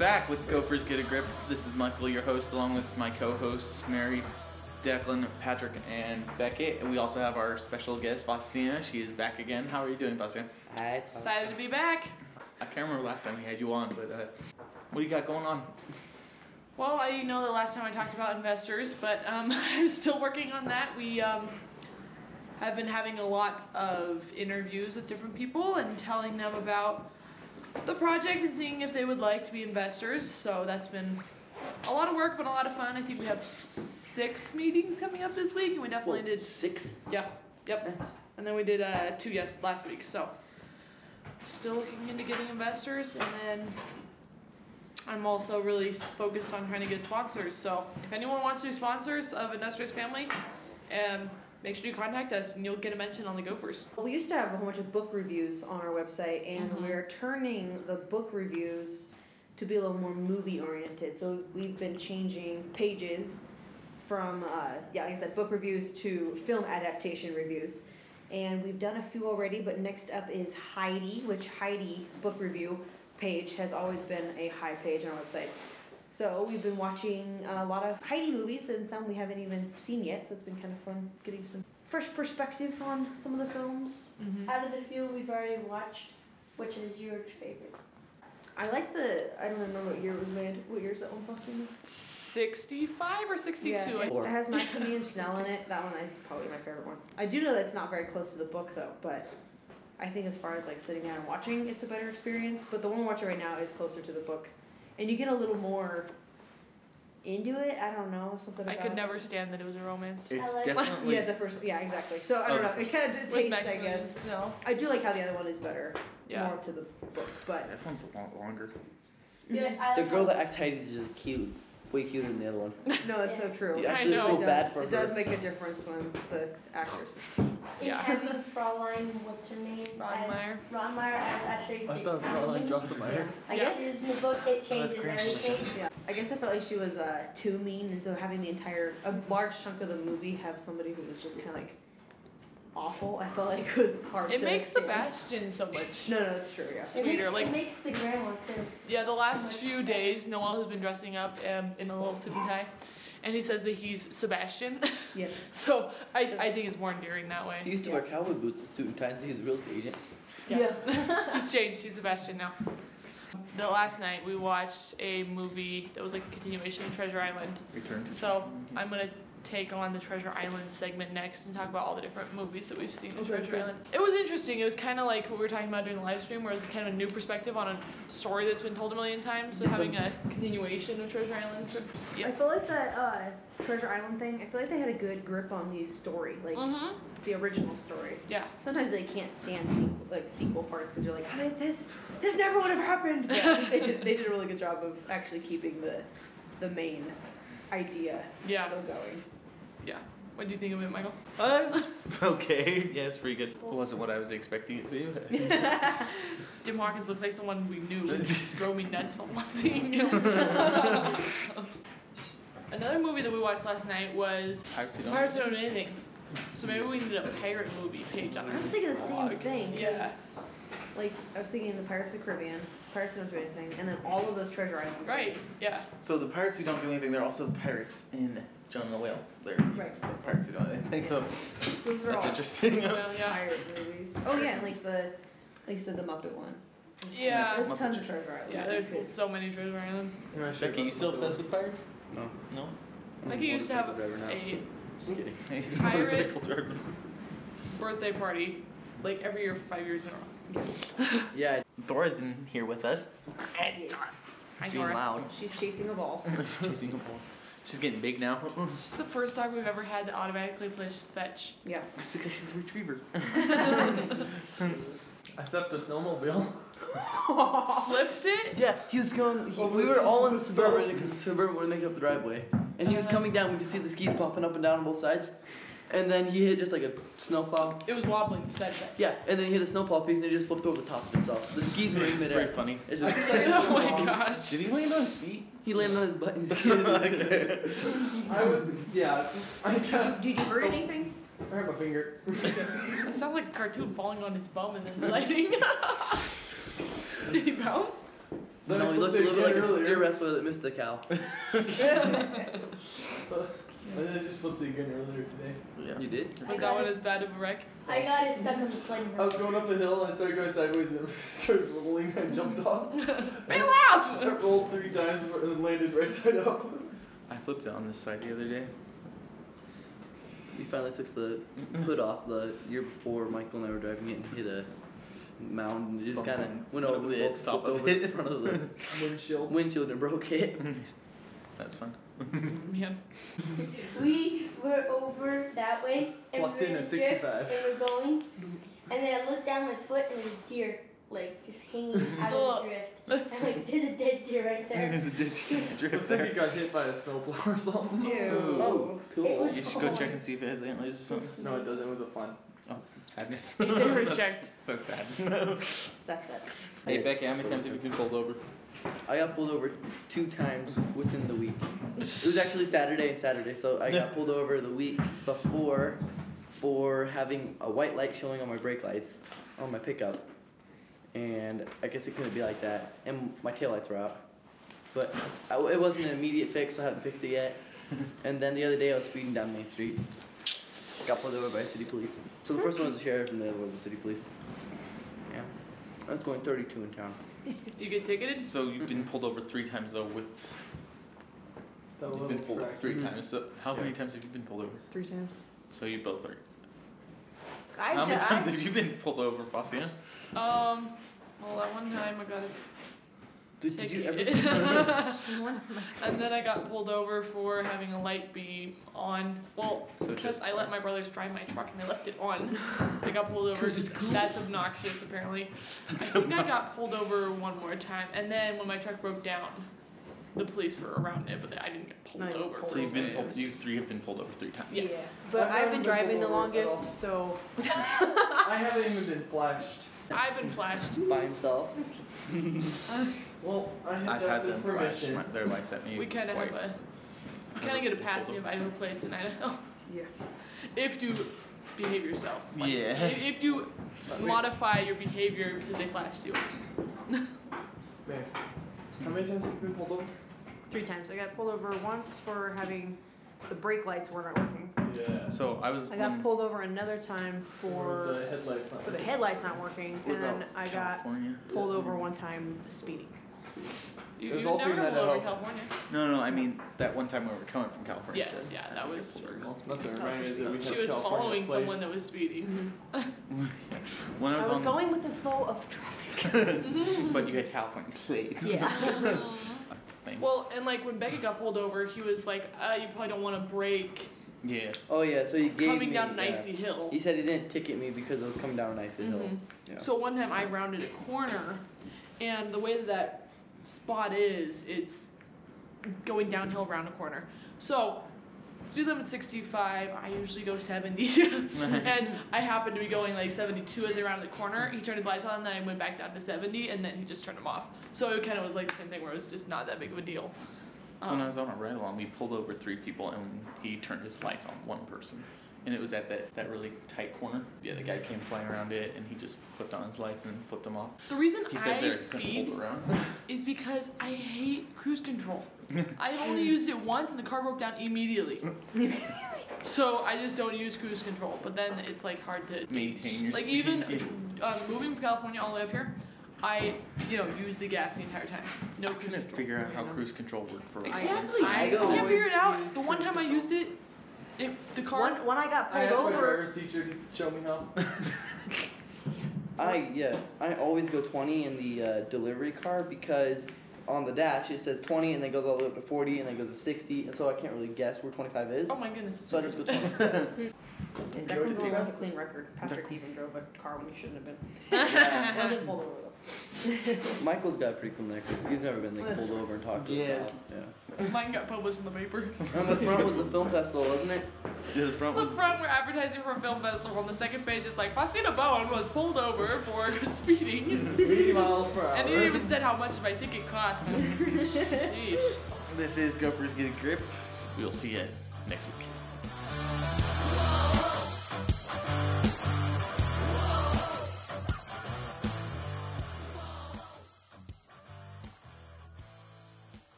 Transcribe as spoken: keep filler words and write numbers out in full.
back with Gophers Get a Grip. This is Michael, your host, along with my co-hosts, Mary, Declan, Patrick, and Beckett. And we also have our special guest, Faustina. She is back again. How are you doing, Faustina? Hi. Excited to be back. I can't remember last time we had you on, but uh, what do you got going on? Well, I know the last time I talked about investors, but um, I'm still working on that. We um, have been having a lot of interviews with different people and telling them about the project and seeing if they would like to be investors. So that's been a lot of work, but a lot of fun. I think we have six meetings coming up this week, and we definitely Whoa, did six. Yeah, yep. And then we did uh, two yes last week. So still looking into getting investors, and then I'm also really focused on trying to get sponsors. So if anyone wants to be sponsors of Industrious Family, um, make sure you contact us, and you'll get a mention on the Gophers. We used to have a whole bunch of book reviews on our website, and Mhm. we're turning the book reviews to be a little more movie oriented. So we've been changing pages from, uh, yeah, like I said, book reviews to film adaptation reviews. And we've done a few already, but next up is Heidi, which Heidi book review page has always been a high page on our website. So we've been watching a lot of Heidi movies, and some we haven't even seen yet, so it's been kind of fun getting some fresh perspective on some of the films. Mm-hmm. Out of the few we've already watched, which is your favorite? I like the, I don't remember what year it was made. What year is that one posted? sixty-five or sixty-two. Yeah, I it, Four. it has Maximilian Schnell in it. That one is probably my favorite one. I do know that it's not very close to the book though, but I think as far as like sitting down and watching, it's a better experience. But the one we're watching right now is closer to the book. And you get a little more into it. I don't know, something I about could never stand that it was a romance. It's I like- definitely... Yeah, the first, yeah, exactly. So I don't Oh, know, it kind of With tastes, I Maximilian guess. Schnell. I do like how the other one is better, Yeah. more to the book, but That one's a lot longer. Yeah, I The like girl how- that acts Heidi is just cute. Way cuter than the other one. no, that's so true. You I actually know. feel It bad does, for it her. does make a difference when the actress is in Yeah. having Fraulein, what's her name? Roddenmeyer. As, Roddenmeyer as actually I the thought it was Fraulein queen. Drosselmeyer. I Yeah. guess She is in the book, it changes great. everything. Yeah, I guess I felt like she was uh, too mean, and so having the entire, a large chunk of the movie have somebody who was just kind of like awful, I felt like it was hard It to makes stand. Sebastian so much No, no, that's true, yeah. It sweeter. makes, Like it makes the grandma too. yeah, the last much few better. days, Noel has been dressing up um, in a little suit and tie, and he says that he's Sebastian. Yes. So I, I think it's more endearing that way. He used to wear cowboy boots, suit and tie, and say he's a real estate agent. Yeah. He's changed. He's Sebastian now. The last night we watched a movie that was like a continuation of Treasure Island. Return to... So I'm gonna take on the Treasure Island segment next and talk about all the different movies that we've seen in Okay, Treasure good. Island. It was interesting. It was kind of like what we were talking about during the live stream, where it was kind of a new perspective on a story that's been told a million times. So having a continuation of Treasure Island. So, yeah. I feel like that uh, Treasure Island thing, I feel like they had a good grip on the story, like Mhm. the original story. Yeah. Sometimes they can't stand sequel, like sequel parts because you're like, how did this, this never would have happened. But I think they did, they did a really good job of actually keeping the, the main idea Yeah. still going. Yeah. What do you think of it, Michael? Uh, okay, yeah, it's pretty good. It wasn't what I was expecting it to be. Jim Hawkins looks like someone we knew. It just drove me nuts from seeing him. Another movie that we watched last night was Pirates Who Don't- Pirates Who Don't Do Anything. So maybe we need a pirate movie page on our I was thinking the same blog. thing. 'cause, Yeah. Like, I was thinking the Pirates of the Caribbean, Pirates Don't Do Anything, and then all of those Treasure Island Right. movies. Yeah. So the Pirates Who Don't Do Anything, they're also the pirates in Jonah and the Whale. They're Right. the Pirates Who Don't Do Anything. So Those are that's all interesting. Well, yeah. pirate movies. Oh yeah, and like the, like you said, the Muppet one. Yeah. There's Muppet tons of Treasure. Treasure Islands. Yeah. There's so many Treasure Islands. Becky, you still obsessed with pirates? No. No? Like he used to have Motorcycle driver now. a Just kidding. He's a Pirate- motorcycle driver. birthday party, like every year, for five years in a row. Yeah, Thora's in here with us. Yes. I she's know her. loud. She's chasing a ball. She's chasing a ball. She's getting big now. She's the first dog we've ever had that automatically plays fetch. Yeah. That's because she's a retriever. I stepped a snowmobile. Flipped it? Yeah, he was going. He, we were all in the Suburban because the Suburban were making up the driveway, and he was Uh-huh. coming down. We could see the skis popping up and down on both sides, and then he hit just like a snowplow. It was wobbling side to side. Yeah, and then he hit a snowplow piece and it just flipped over the top of himself. The skis were in It's midair. pretty funny. It's just, Oh my gosh. Did he land on his feet? he landed on his butt and I was, yeah, I got, Did you hurt anything? I hurt my finger. It sounds like a cartoon falling on his bum and then sliding. Did he bounce? Then No, I he looked a flipped little bit it like a again steer earlier. wrestler that missed the cow. And then I just flipped it again earlier today. Yeah. You did? Was that one as bad of a wreck? I got it stuck on the sliding I rope. was going up the hill and I started going sideways and started rolling and jumped off. Bail out! I rolled three times and then landed right side up. I flipped it on this side the other day. We finally took the hood off the year before. Michael and I were driving it and hit a mound and it just kind of went over the the both top flipped of over it. the front of the Windshield. windshield and broke it. That's fun. Man. We were over that way and Plugged we were in in at the drift sixty-five. and we're going, and then I looked down my foot and there's a deer like just hanging out of the drift. I'm like, there's a dead deer right there. There's a ditch drift Looks like there. it got hit by a snowplow or something. Ew. Oh, It cool. was You should go check and see if it has antlers or something. No, it doesn't. It was a fun. Oh, sadness. They that's, reject. that's sad. That's it. Hey Becky, how many times have you been pulled over? I got pulled over two times within the week. It was actually Saturday and Saturday, so I got pulled over the week before for having a white light showing on my brake lights on my pickup. And I guess it couldn't be like that. And my taillights were out. But I, it wasn't an immediate fix, so I haven't fixed it yet. And then the other day I was speeding down Main Street. Got pulled over by city police. So the first one was the sheriff and the other one was the city police. Yeah. I was going thirty-two in town. You get ticketed? So you've been pulled over three times though with That you've little been pulled over crack. three Mhm. times. So how many Yeah. times have you been pulled over? Three times. So you both are. I How many I- times have you been pulled over, Faustina? Um, well, that one time I got a Did, did you ever? ticket. And then I got pulled over for having a light be on. Well, So because just I let my twice. brothers drive my truck and I left it on. I got pulled over. 'Cause it's cool. That's obnoxious, apparently. I That's think I got pulled over one more time, and then when my truck broke down, the police were around it, but I didn't get pulled No, you over. got So you've been per se. pulled, you three have been pulled over three times. Yeah. But I've I've never been been driving the pulled over at all. longest, so I haven't even been flashed. I've been flashed. By himself. Well, I had I've had Justin's them flash permission. my, their lights at me We kind of have twice. a, we kind of get a pass me of Idaho plates in Idaho. yeah. If you behave yourself. Like, Yeah. If, if you But we- modify your behavior because they flashed you. Man, how many times have you been pulled over? Three times. I got pulled over once for having the brake lights weren't working. Yeah. So I was I got when- pulled over another time for the headlights on. for the headlights not working, what and then about I got California? pulled over one time speeding. You, There's you all never three got in pulled over in Idaho. California. No, no, I mean that one time when we were coming from California. Yes, instead. yeah, that was for. Well, must have reminded that we have She was California following plates. someone that was speeding. When I I was, was on, going with the flow of traffic. but you had California plates. Yeah. Thing. Well, and like when Becky got pulled over, he was like, uh, you probably don't want to brake Yeah. Oh yeah, so he gave coming me, down an yeah. icy hill. He said he didn't ticket me because I was coming down an icy hill. Mhm. Yeah. So one time I rounded a corner, and the way that that spot is, it's going downhill around a corner. So speed limit sixty-five, I usually go seventy, and I happened to be going like seventy-two as I rounded the corner. He turned his lights on, and then I went back down to seventy, and then he just turned them off. So it kind of was like the same thing where it was just not that big of a deal. So when I Um, was on a ride along, we pulled over three people and he turned his lights on one person. And it was at that, that really tight corner. Yeah, the guy came flying around it and he just flipped on his lights and flipped them off. The reason He said I there couldn't speed hold around. is because I hate cruise control. I only used it once and the car broke down immediately. So I just don't use cruise control. But then it's like hard to Maintain gauge. your like speed. even um, moving from California all the way up here, I you know use the gas the entire time. No I cruise couldn't control. figure out how You know? cruise control worked for a Exactly. I I, can't always figure it out. use The one time I used it, it the car. When, when I got I pulled asked my over, driver's teacher to show me how. I yeah, I always go twenty in the uh, delivery car because on the dash it says twenty and then goes all the way up to forty and then goes to sixty, and so I can't really guess where twenty-five is. Oh my goodness. it's So I just go weird. twenty. and Go to Declan's the has a rest. clean record. Patrick even drove a car when he shouldn't have been. Yeah. Wasn't pulled over though. Michael's got a pretty clean record. You've never been like That's pulled over and talked to. Yeah. About. Yeah. Mine got published in the paper. On the front was the film festival, wasn't it? Yeah, the front On was. the front, we're advertising for a film festival. On the second page, it's like Faustina Bowen was pulled over for speeding, eighty miles per hour. and it even said how much my ticket cost. Sheesh. This is Gophers Get a Grip. We'll see you next week.